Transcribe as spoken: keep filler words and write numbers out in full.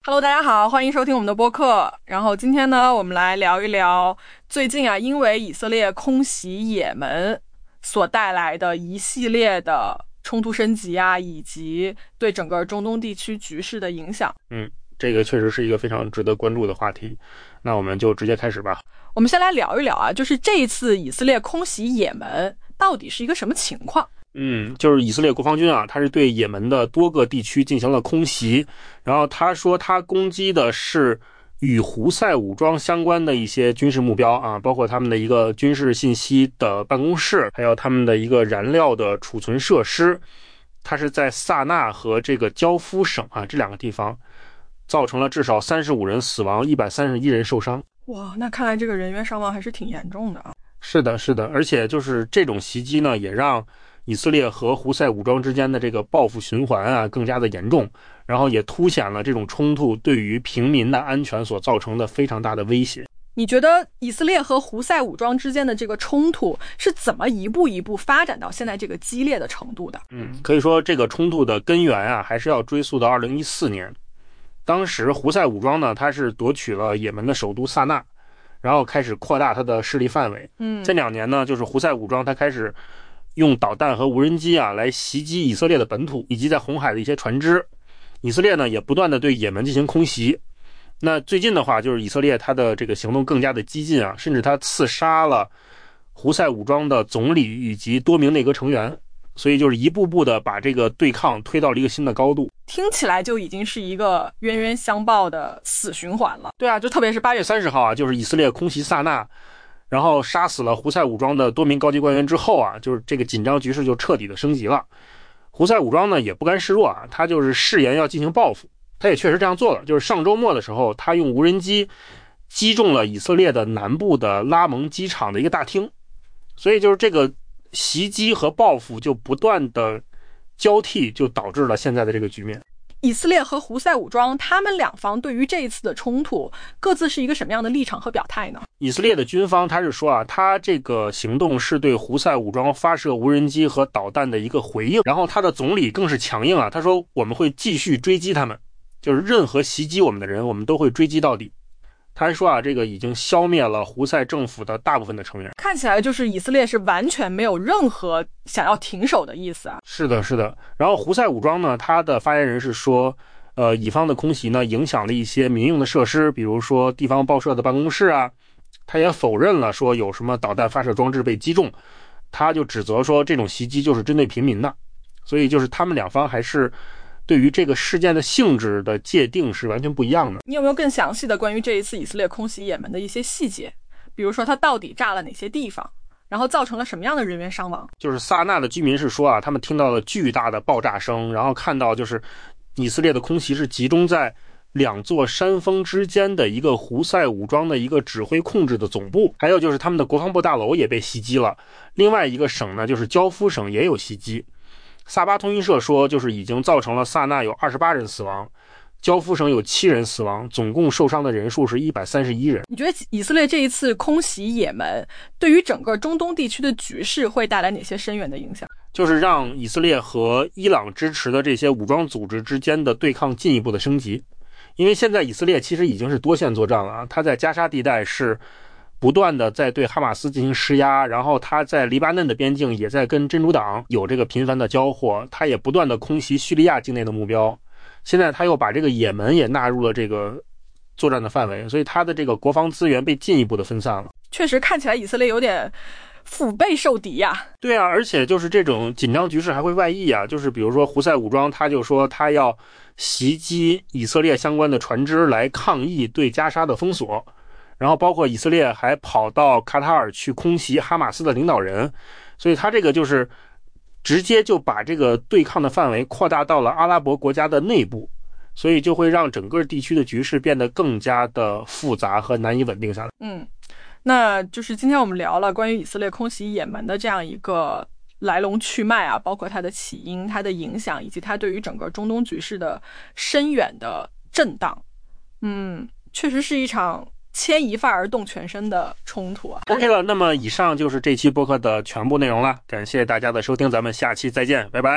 Hello， 大家好，欢迎收听我们的播客。然后今天呢，我们来聊一聊最近啊，因为以色列空袭也门所带来的一系列的冲突升级啊，以及对整个中东地区局势的影响。 嗯，这个确实是一个非常值得关注的话题。那我们就直接开始吧。 我们先来聊一聊啊，就是这一次以色列空袭也门到底是一个什么情况？ 嗯，就是以色列国防军啊，他是对也门的多个地区进行了空袭，然后他说他攻击的是与胡塞武装相关的一些军事目标啊，包括他们的一个军事信息的办公室，还有他们的一个燃料的储存设施。他是在萨那和这个焦夫省啊这两个地方造成了至少三十五人死亡，一百三十一人受伤。 哇，那看来这个人员伤亡还是挺严重的啊。 是的，是的，而且就是这种袭击呢，也让以色列和胡塞武装之间的这个报复循环啊更加的严重，然后也凸显了这种冲突对于平民的安全所造成的非常大的威胁。 你觉得以色列和胡塞武装之间的这个冲突是怎么一步一步发展到现在这个激烈的程度的？ 嗯，可以说这个冲突的根源啊，还是要追溯到二零一四年。当时胡塞武装呢，它是夺取了也门的首都萨那，然后开始扩大它的势力范围。 嗯， 这两年呢，就是胡塞武装它开始用导弹和无人机啊来袭击以色列的本土以及在红海的一些船只。以色列呢也不断的对也门进行空袭。那最近的话，就是以色列它的这个行动更加的激进啊，甚至它刺杀了胡塞武装的总理以及多名内阁成员，所以就是一步步的把这个对抗推到了一个新的高度。 听起来就已经是一个冤冤相报的死循环了。对啊，就特别是八月三十号啊，就是以色列空袭萨那，然后杀死了胡塞武装的多名高级官员之后啊，就是这个紧张局势就彻底的升级了。胡塞武装呢也不甘示弱啊，他就是誓言要进行报复，他也确实这样做了。就是上周末的时候，他用无人机击中了以色列的南部的拉蒙机场的一个大厅，所以就是这个袭击和报复就不断的交替，就导致了现在的这个局面。 以色列和胡塞武装他们两方对于这一次的冲突各自是一个什么样的立场和表态呢？ 以色列的军方他是说啊，他这个行动是对胡塞武装发射无人机和导弹的一个回应，然后他的总理更是强硬啊，他说我们会继续追击他们，就是任何袭击我们的人我们都会追击到底。他还说啊，这个已经消灭了胡塞政府的大部分的成员。 看起来就是以色列是完全没有任何想要停手的意思啊。 是的，是的。然后胡塞武装呢，他的发言人是说，呃，以方的空袭呢影响了一些民用的设施，比如说地方报社的办公室啊。他也否认了说有什么导弹发射装置被击中，他就指责说这种袭击就是针对平民的。所以就是他们两方还是对于这个事件的性质的界定是完全不一样的。 你有没有更详细的关于这一次以色列空袭也门的一些细节？比如说它到底炸了哪些地方，然后造成了什么样的人员伤亡？ 就是萨那的居民是说啊，他们听到了巨大的爆炸声，然后看到就是以色列的空袭是集中在两座山峰之间的一个胡塞武装的一个指挥控制的总部，还有就是他们的国防部大楼也被袭击了。另外一个省呢，就是焦夫省也有袭击。萨巴通讯社说，就是已经造成了萨那有二十八人死亡，焦夫省有七人死亡，总共受伤的人数是一百三十一人。 你觉得以色列这一次空袭也门对于整个中东地区的局势会带来哪些深远的影响？ 就是让以色列和伊朗支持的这些武装组织之间的对抗进一步的升级。因为现在以色列其实已经是多线作战了啊，他在加沙地带是不断的在对哈马斯进行施压，然后他在黎巴嫩的边境也在跟真主党有这个频繁的交火，他也不断的空袭叙利亚境内的目标。现在他又把这个也门也纳入了这个作战的范围，所以他的这个国防资源被进一步的分散了。 确实看起来以色列有点腹背受敌呀、啊。 对啊，而且就是这种紧张局势还会外溢啊，就是比如说胡塞武装他就说他要袭击以色列相关的船只来抗议对加沙的封锁，然后包括以色列还跑到卡塔尔去空袭哈马斯的领导人，所以他这个就是直接就把这个对抗的范围扩大到了阿拉伯国家的内部，所以就会让整个地区的局势变得更加的复杂和难以稳定下来。 嗯，那就是今天我们聊了关于以色列空袭也门的这样一个来龙去脉啊，包括它的起因、它的影响，以及它对于整个中东局势的深远的震荡。嗯，确实是一场牵一发而动全身的冲突啊。 OK 了，那么以上就是这期播客的全部内容了，感谢大家的收听，咱们下期再见，拜拜。